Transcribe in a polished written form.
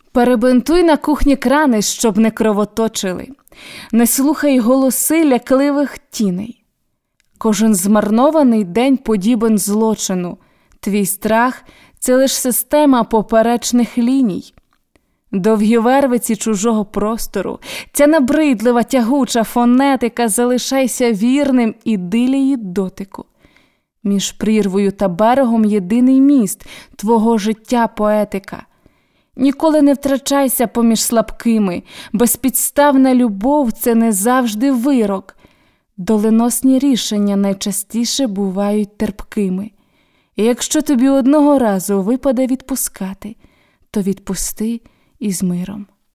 Перебинтуй на кухні крани, щоб не кровоточили. Не слухай голоси лякливих тіней. Кожен змарнований день подібен злочину. Твій страх – це лиш система поперечних ліній. Довгі вервиці чужого простору, ця набридлива тягуча фонетика, залишайся вірним ідилії дотику. Між прірвою та берегом єдиний міст твого життя поетика. Ніколи не втрачайся поміж слабкими, безпідставна любов – це не завжди вирок. Доленосні рішення найчастіше бувають терпкими. І якщо тобі одного разу випаде відпускати, то відпусти із миром.